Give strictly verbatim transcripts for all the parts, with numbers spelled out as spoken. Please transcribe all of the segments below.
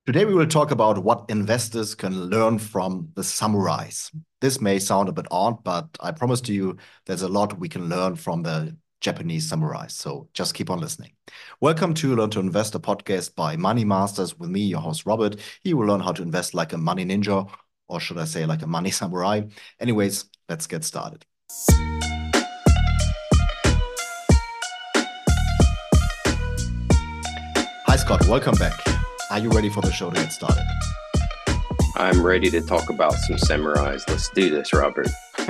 Today we will talk about what investors can learn from the samurais. This may sound a bit odd, but I promise to you there's a lot we can learn from the Japanese samurais. So just keep on listening. Welcome to Learn to Invest, a podcast by Money Masters with me, your host Robert. He will learn how to invest like a money ninja, or should I say like a money samurai. Anyways, let's get started. Hi Scott, welcome back. Are you ready for the show to get started? I'm ready to talk about some samurais. Let's do this, Robert.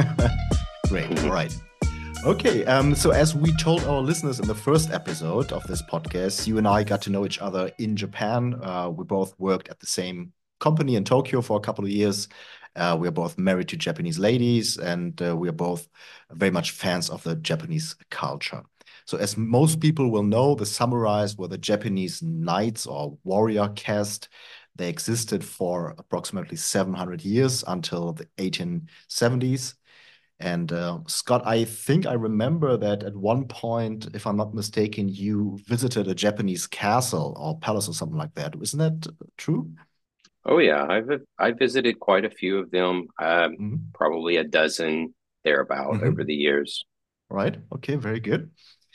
Great. All right. Okay. Um, so as we told our listeners in the first episode of this podcast, you and I got to know each other in Japan. Uh, we both worked at the same company in Tokyo for a couple of years. Uh, we are both married to Japanese ladies, and uh, we are both very much fans of the Japanese culture. So as most people will know, the samurais were the Japanese knights or warrior caste. They existed for approximately seven hundred years until the eighteen seventies. And uh, Scott, I think I remember that at one point, if I'm not mistaken, you visited a Japanese castle or palace or something like that. Isn't that true? Oh yeah, I've I visited quite a few of them, um, Mhm. probably a dozen thereabout over Mhm. the years. Right. Okay. Very good.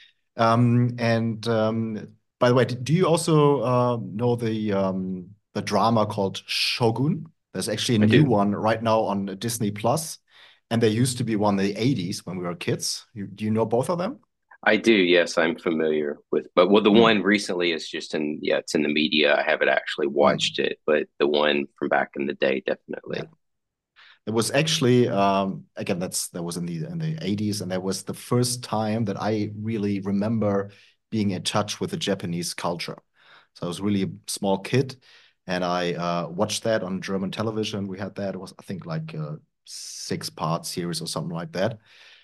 Um, and um, by the way, do you also uh, know the um, the drama called Shogun? There's actually a I new do. one right now on Disney Plus, and there used to be one in the eighties when we were kids. You, do you know both of them? I do. Yes, I'm familiar with, but well, the Mm, one recently is just in, yeah, it's in the media. I haven't actually watched mm, it, but the one from back in the day, yeah. definitely. It was actually um, again that's that was in the in the eighties, and that was the first time that I really remember being in touch with the Japanese culture. So I was really a small kid, and I uh, watched that on German television. We had that. It was, I think, like a six-part series or something like that.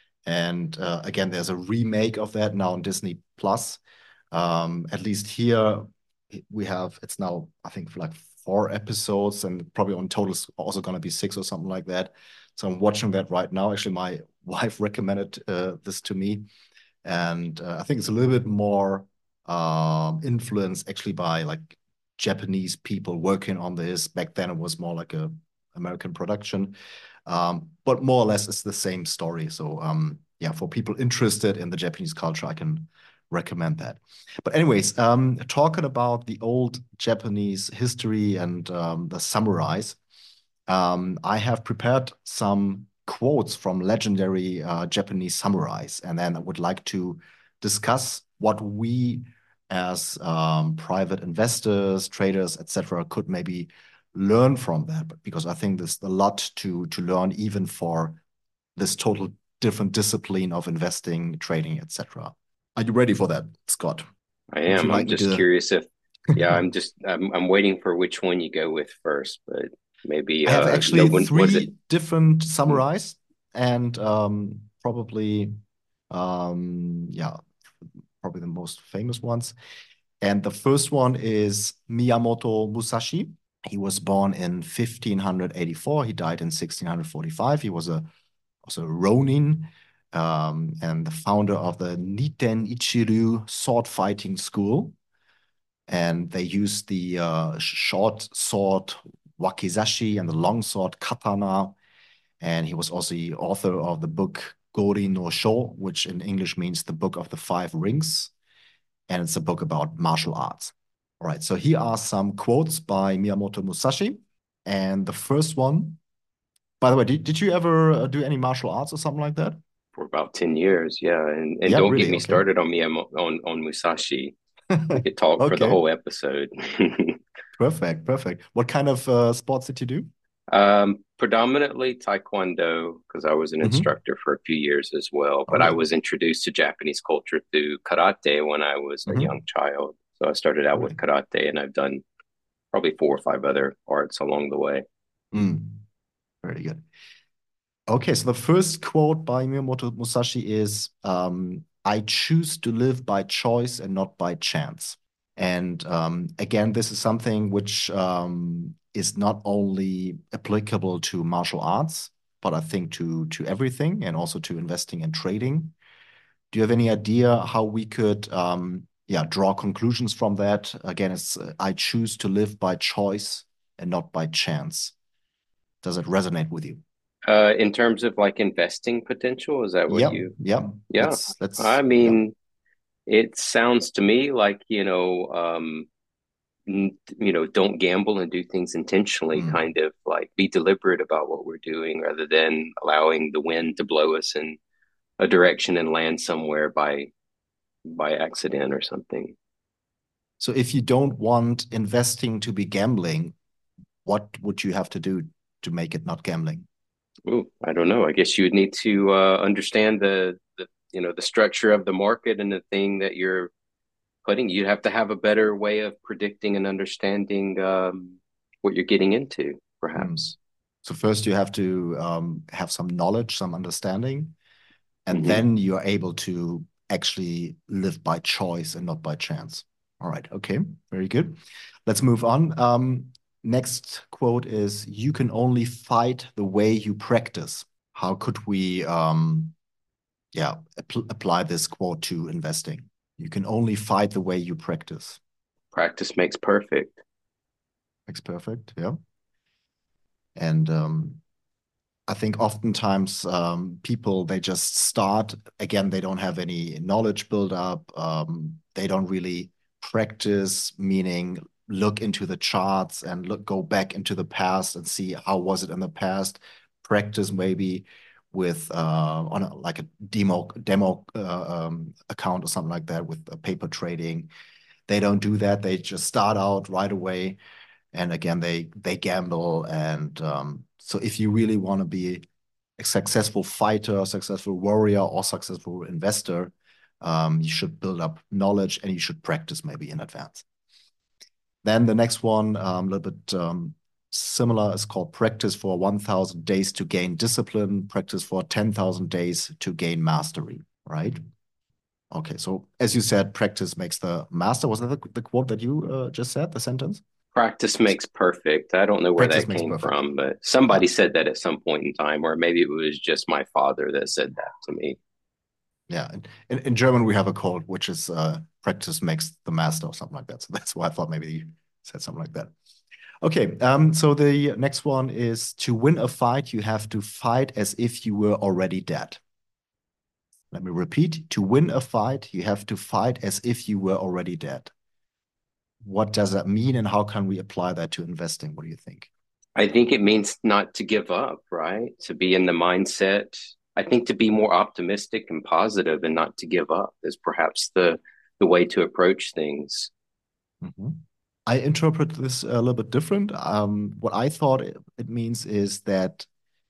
And uh, again, there's a remake of that now on Disney Plus. Um, at least here we have it's now, I think, like four episodes, and probably on total is also going to be six or something like that. So I'm watching that right now. Actually, my wife recommended uh, this to me, and uh, I think it's a little bit more um, influenced actually by like Japanese people working on this. Back then, it was more like a American production, um, but more or less it's the same story. So um, yeah, for people interested in the Japanese culture, I can recommend that. But anyways, um, talking about the old Japanese history and um, the samurais, um, I have prepared some quotes from legendary uh, Japanese samurais, and then I would like to discuss what we as um, private investors, traders, et cetera, could maybe learn from that. But because I think there's a lot to to learn even for this total different discipline of investing, trading, et cetera. Are you ready for that, Scott? I Would you am. like I'm me just to? curious if, yeah, I'm just I'm I'm waiting for which one you go with first, but maybe I have uh no actually one was it? three different Hmm. samurais, and um, probably, um, yeah, probably the most famous ones. And the first one is Miyamoto Musashi. He was born in fifteen eighty-four. He died in sixteen forty-five. He was a also a Ronin, um, and the founder of the Niten Ichiru sword fighting school. And they used the uh, short sword wakizashi and the long sword katana. And he was also the author of the book Gori no Sho, which in English means the Book of the Five Rings. And it's a book about martial arts. All right, so here are some quotes by Miyamoto Musashi. And the first one, by the way, did, did you ever uh, do any martial arts or something like that? For about ten years, yeah. And and Yeah, don't get really? me Okay. started on me on on Musashi. We could talk for the Okay, whole episode. perfect, perfect. What kind of uh, sports did you do? Um, predominantly Taekwondo, because I was an Hmm. instructor for a few years as well. All But I right. was introduced to Japanese culture through karate when I was a young Hmm. child. So I started out All with right. karate, and I've done probably four or five other arts along the way. Mm, very good. Okay, so the first quote by Miyamoto Musashi is, um, I choose to live by choice and not by chance. And um, again, this is something which um, is not only applicable to martial arts, but I think to to everything and also to investing and trading. Do you have any idea how we could um, yeah, draw conclusions from that. Again, it's uh, I choose to live by choice and not by chance. Does it resonate with you? Uh, in terms of like investing potential, is that what Yeah, you? yeah. Yeah, That's that's I yeah. mean, it sounds to me like, you know, um, n- you know, don't gamble and do things intentionally, Mm. kind of like be deliberate about what we're doing rather than allowing the wind to blow us in a direction and land somewhere by by accident or something. So if you don't want investing to be gambling, what would you have to do to make it not gambling? Ooh, I don't know. I guess you would need to uh, understand the, the you know the structure of the market and the thing that you're putting. You'd have to have a better way of predicting and understanding um, what you're getting into, Mm. perhaps. So first you have to um, have some knowledge, some understanding, and Hmm. then you're able to actually live by choice and not by chance. All right. Okay. Very good. Let's move on. Um, next quote is, "You can only fight the way you practice." How could we, um, yeah, apl apply this quote to investing? You can only fight the way you practice. Practice makes perfect. Makes perfect. Yeah. And um, I think oftentimes um, people they just start again. They don't have any knowledge build up. Um, they don't really practice, meaning look into the charts and look go back into the past and see how was it in the past. Practice maybe with uh, on a, like a demo demo uh, um, account or something like that with uh, paper trading. They don't do that. They just start out right away and again they they gamble and um, so if you really want to be a successful fighter, successful warrior, or successful investor, um, you should build up knowledge and you should practice maybe in advance. Then the next one, um, a little bit um, similar, is called practice for one thousand days to gain discipline, practice for ten thousand days to gain mastery, right? Okay, so as you said, practice makes the master. Was that the, the quote that you uh, just said, the sentence? Practice makes perfect. I don't know where Practice that makes came perfect. from, but Yeah. somebody said that at some point in time, or maybe it was just my father that said that to me. Yeah, in, in German we have a code which is uh, practice makes the master or something like that. So that's why I thought maybe you said something like that. Okay, um, so the next one is to win a fight, you have to fight as if you were already dead. Let me repeat, to win a fight, you have to fight as if you were already dead. What does that mean and how can we apply that to investing? What do you think? I think it means not to give up, right? To be in the mindset. I think to be more optimistic and positive and not to give up is perhaps the the way to approach things. Mhm. I interpret this a little bit different. Um, what I thought it, it means is that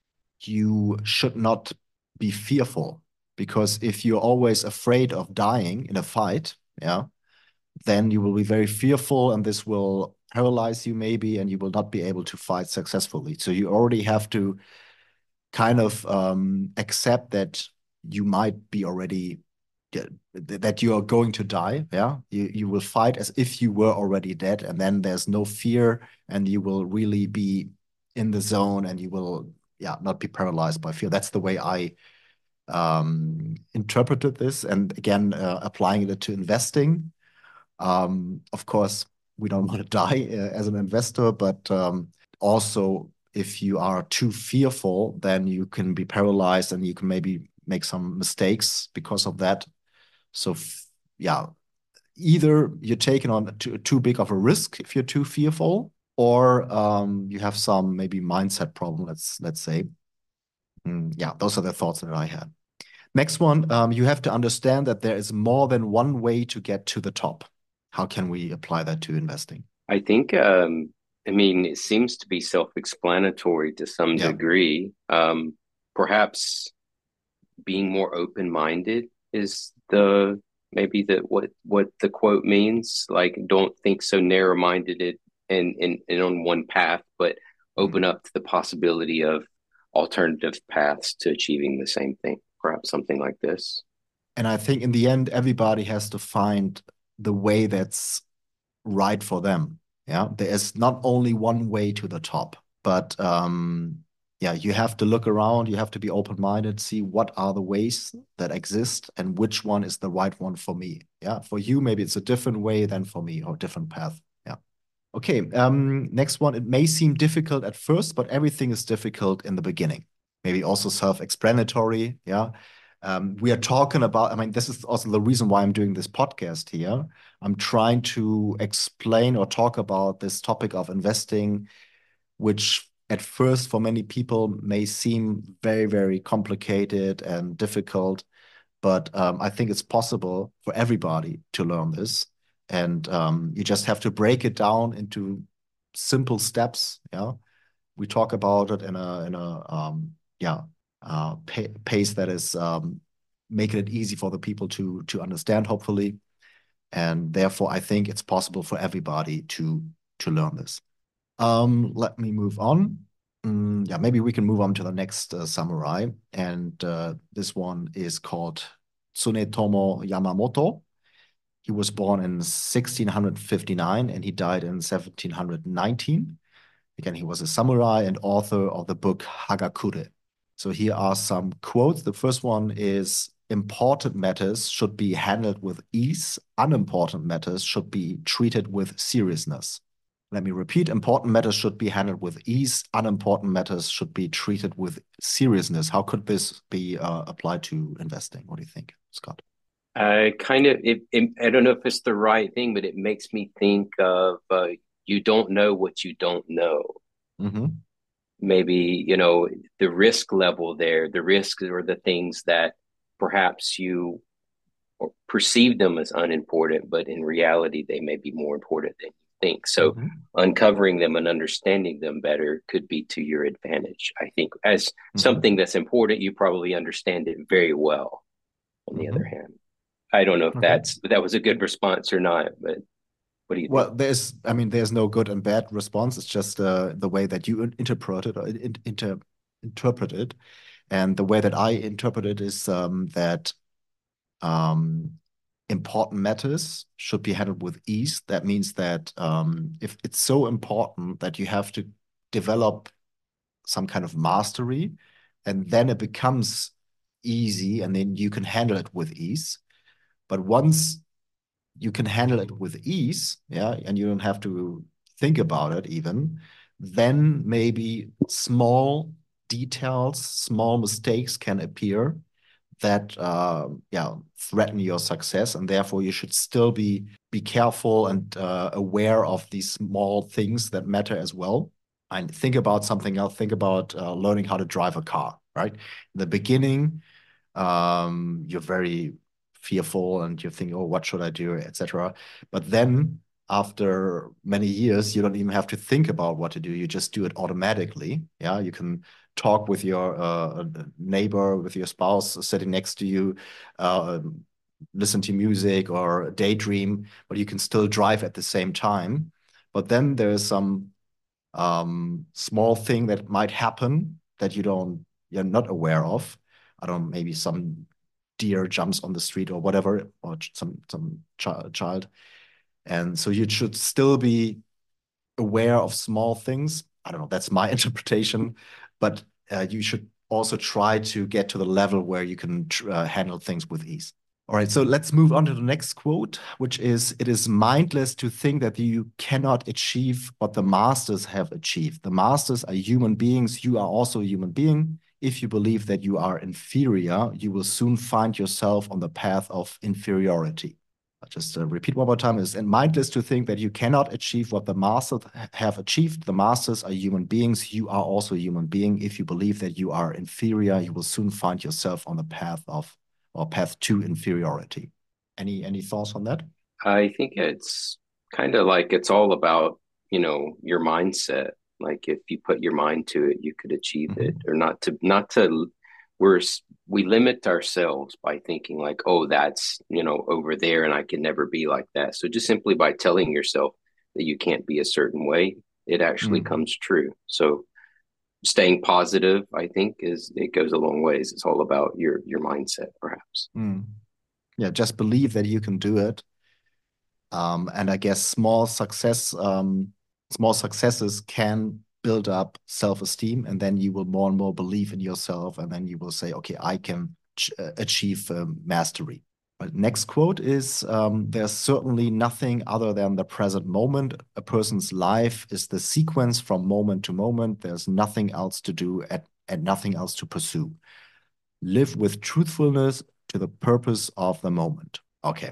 you should not be fearful because if you're always afraid of dying in a fight, yeah, then you will be very fearful and this will paralyze you maybe and you will not be able to fight successfully. So you already have to kind of um, accept that you might be already that you are going to die. Yeah, you you will fight as if you were already dead, and then there's no fear, and you will really be in the zone, and you will yeah not be paralyzed by fear. That's the way I um, interpreted this, and again uh, applying it to investing. Um, of course, we don't want to die uh, as an investor, but um, also if you are too fearful, then you can be paralyzed and you can maybe make some mistakes because of that. So, yeah, either you're taking on too, too big of a risk if you're too fearful, or um, you have some maybe mindset problem. Let's let's say, mm, yeah, those are the thoughts that I had. Next one, um, you have to understand that there is more than one way to get to the top. How can we apply that to investing? I think um I mean it seems to be self-explanatory to some Yeah. degree. Um perhaps being more open-minded is the maybe the what what the quote means. Like don't think so narrow-minded it and and, and on one path, but Mm. open up to the possibility of alternative paths to achieving the same thing. Perhaps something like this. And I think in the end, everybody has to find the way that's right for them. Yeah. There is not only one way to the top, but um, yeah, you have to look around, you have to be open-minded, see what are the ways that exist and which one is the right one for me. Yeah, for you, maybe it's a different way than for me or different path. Yeah. Okay, um, next one. It may seem difficult at first, but everything is difficult in the beginning. Maybe also self-explanatory. Yeah. Um, we are talking about, I mean, this is also the reason why I'm doing this podcast here. I'm trying to explain or talk about this topic of investing, which at first for many people may seem very, very complicated and difficult. But um, I think it's possible for everybody to learn this. And um, you just have to break it down into simple steps. Yeah. We talk about it in a, in a, um, yeah, uh, pa pace that is um, making it easy for the people to, to understand, hopefully. And therefore, I think it's possible for everybody to, to learn this. Um, let me move on. Mm, yeah, maybe we can move on to the next uh, samurai. And uh, this one is called Tsunetomo Yamamoto. He was born in sixteen fifty-nine and he died in seventeen nineteen. Again, he was a samurai and author of the book Hagakure. So here are some quotes. The first one is: important matters should be handled with ease. Unimportant matters should be treated with seriousness. Let me repeat: important matters should be handled with ease. Unimportant matters should be treated with seriousness. How could this be uh, applied to investing? What do you think, Scott? I kind of it, it, I don't know if it's the right thing, but it makes me think of uh, you don't know what you don't know. Mm-hmm. Maybe, you know, the risk level there, the risks are the things that perhaps you perceive them as unimportant, but in reality, they may be more important than you think. So Mm-hmm. uncovering them and understanding them better could be to your advantage. I think as Mm-hmm. something that's important, you probably understand it very well, on the other Mm-hmm. hand. I don't know if Okay. that's that was a good response or not, but what do you think? Well, there's, I mean, there's no good and bad response. It's just uh, the way that you interpret it or in, inter, interpret it. And the way that I interpret it is um, that um, important matters should be handled with ease. That means that um, if it's so important that you have to develop some kind of mastery, and then it becomes easy, and then you can handle it with ease. But once you can handle it with ease, yeah, and you don't have to think about it even, then maybe small details, small mistakes can appear that uh, yeah threaten your success, and therefore you should still be be careful and uh, aware of these small things that matter as well. And think about something else. Think about uh, learning how to drive a car. Right, in the beginning, um, you're very fearful and you think, oh, what should I do, et cetera. But then after many years, you don't even have to think about what to do. You just do it automatically. Yeah, you can talk with your uh, neighbor, with your spouse sitting next to you, uh, listen to music or daydream, but you can still drive at the same time. But then there's some um, small thing that might happen that you don't, you're not aware of. I don't know, maybe some deer jumps on the street or whatever, or some some ch child. And so you should still be aware of small things. I don't know, that's my interpretation, but uh, you should also try to get to the level where you can uh, handle things with ease. All right, so let's move on to the next quote, which is: it is mindless to think that you cannot achieve what the masters have achieved. The masters are human beings. You are also a human being. If you believe that you are inferior, you will soon find yourself on the path of inferiority. I'll just uh, repeat one more time. It's mindless to think that you cannot achieve what the masters have achieved. The masters are human beings. You are also a human being. If you believe that you are inferior, you will soon find yourself on the path of or path to inferiority. Any any thoughts on that? I think it's kind of like it's all about, you know, your mindset. Like if you put your mind to it, you could achieve it. Mm-hmm. Or not to not to we're we limit ourselves by thinking like, oh, that's, you know, over there and I can never be like that. So just simply by telling yourself that you can't be a certain way, it actually Mm. comes true. So staying positive, I think, is it goes a long ways. It's all about your your mindset, perhaps. Mm. Yeah, just believe that you can do it. Um, and I guess small success, um, small successes can build up self-esteem, and then you will more and more believe in yourself, and then you will say, okay, I can uh, achieve um, mastery. But next quote is, um, there's certainly nothing other than the present moment. A person's life is the sequence from moment to moment. There's nothing else to do and, and nothing else to pursue. Live with truthfulness to the purpose of the moment. Okay.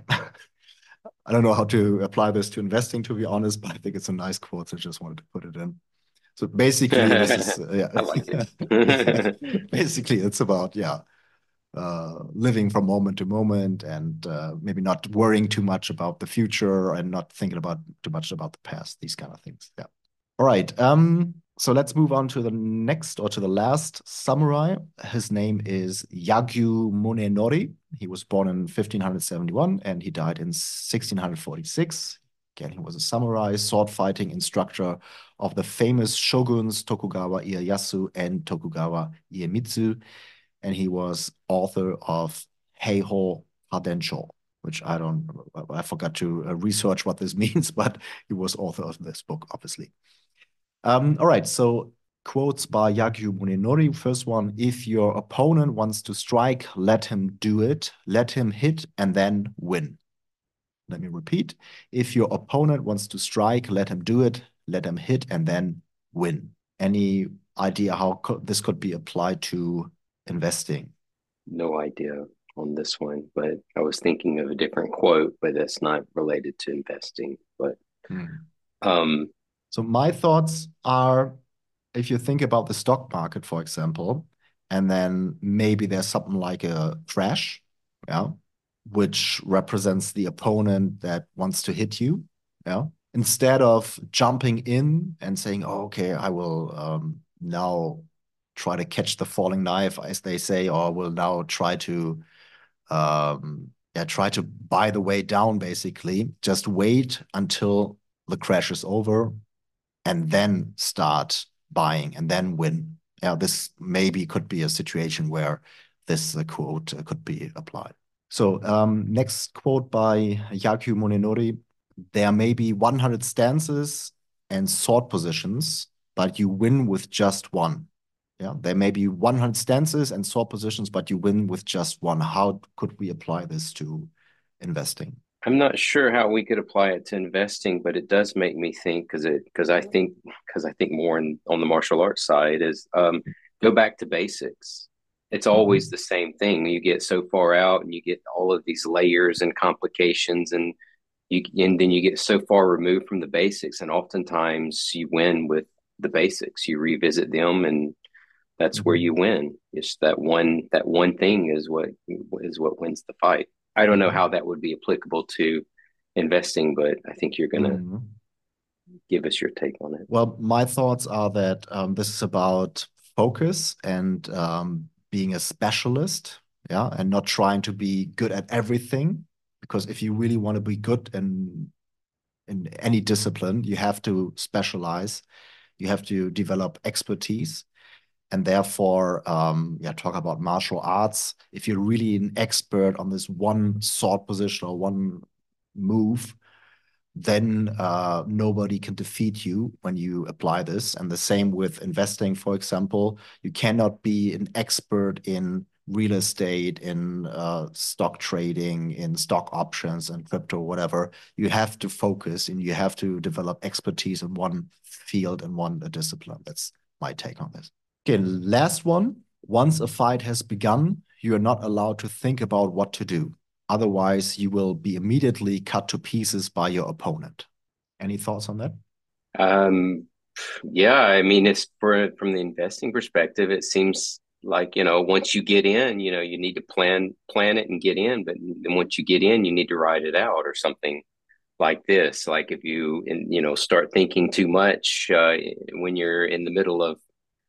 I don't know how to apply this to investing, to be honest, but I think it's a nice quote. So I just wanted to put it in. So basically, this is, uh, I like yeah. it. Basically, it's about, yeah, uh, living from moment to moment, and uh, maybe not worrying too much about the future and not thinking about too much about the past, these kind of things. Yeah. All right. Um, so let's move on to the next, or to the last samurai. His name is Yagyu Munenori. He was born in fifteen seventy-one and he died in sixteen forty-six. Again, he was a samurai, sword fighting instructor of the famous shoguns Tokugawa Ieyasu and Tokugawa Iemitsu. And he was author of Heiho Hadensho, which I don't, I forgot to uh, research what this means, but he was author of this book, obviously. Um, all right, so quotes by Yagyu Munenori. First one, if your opponent wants to strike, let him do it. Let him hit and then win. Let me repeat. If your opponent wants to strike, let him do it. Let him hit and then win. Any idea how co this could be applied to investing? No idea on this one, but I was thinking of a different quote, but that's not related to investing. But Hmm. um, So my thoughts are, if you think about the stock market, for example, and then maybe there's something like a crash, yeah, which represents the opponent that wants to hit you, yeah. Instead of jumping in and saying, "Oh, okay, I will um, now try to catch the falling knife," as they say, or will now try to, um, yeah, try to buy the way down. Basically, just wait until the crash is over and then start buying and then win. Yeah, this maybe could be a situation where this uh, quote uh, could be applied. So um, next quote by Yagyu Munenori: there may be one hundred stances and sword positions, but you win with just one. Yeah, there may be one hundred stances and sword positions, but you win with just one. How could we apply this to investing? I'm not sure how we could apply it to investing, but it does make me think because it because I think because I think more in, on the martial arts side is um, go back to basics. It's always Mhm. the same thing. You get so far out and you get all of these layers and complications, and you and then you get so far removed from the basics, and oftentimes you win with the basics. You revisit them, and that's where Mhm. you win. It's that one that one thing is what is what wins the fight. I don't know Mhm. how that would be applicable to investing, but I think you're gonna Mhm. give us your take on it. Well, my thoughts are that um, this is about focus and um, being a specialist, yeah, and not trying to be good at everything. Because if you really want to be good in in any discipline, you have to specialize. You have to develop expertise, and therefore, um, yeah, talk about martial arts. If you're really an expert on this one sword position or one move, then uh, nobody can defeat you when you apply this. And the same with investing, for example. You cannot be an expert in real estate, in uh, stock trading, in stock options and crypto, whatever. You have to focus and you have to develop expertise in one field and one discipline. That's my take on this. Okay, last one. Once a fight has begun, you are not allowed to think about what to do. Otherwise, you will be immediately cut to pieces by your opponent. Any thoughts on that? Um, yeah, I mean, it's for from the investing perspective, it seems like, you know, once you get in, you know, you need to plan plan it and get in, but then once you get in, you need to ride it out or something like this. Like if you, you know, start thinking too much uh, when you're in the middle of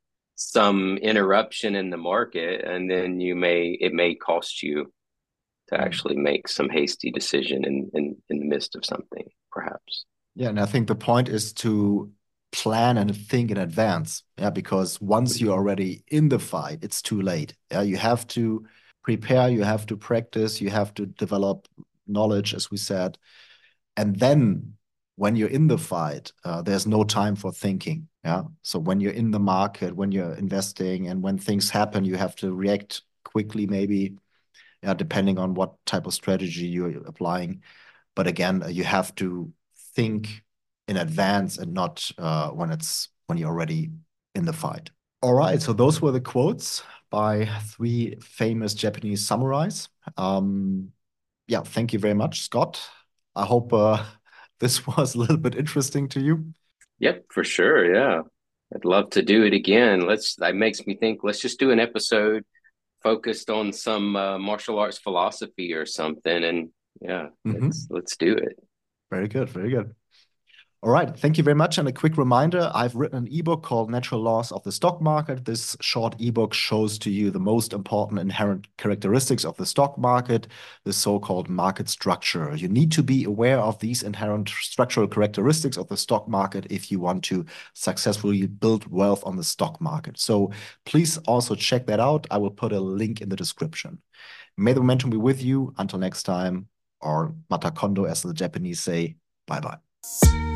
some interruption in the market, and then you may it may cost you to Mm. actually make some hasty decision in in, in the midst of something, perhaps. Yeah, and I think the point is to plan and think in advance. Yeah, because once you're already in the fight, it's too late. Yeah, you have to prepare, you have to practice, you have to develop knowledge, as we said, and then when you're in the fight, uh, there's no time for thinking. Yeah. So when you're in the market, when you're investing, and when things happen, you have to react quickly, maybe, yeah, depending on what type of strategy you're applying. But again, you have to think in advance and not uh, when it's when you're already in the fight. All right. So those were the quotes by three famous Japanese samurais. Um, yeah, thank you very much, Scott. I hope uh, this was a little bit interesting to you. Yep, for sure. Yeah. I'd love to do it again. Let's, that makes me think, let's just do an episode focused on some uh, martial arts philosophy or something. And yeah, let's Mhm. let's do it. Very good, very good. All right, thank you very much. And a quick reminder, I've written an ebook called Natural Laws of the Stock Market. This short ebook shows to you the most important inherent characteristics of the stock market, the so-called market structure. You need to be aware of these inherent structural characteristics of the stock market if you want to successfully build wealth on the stock market. So please also check that out. I will put a link in the description. May the momentum be with you. Until next time, or mata kondo, as the Japanese say, bye-bye.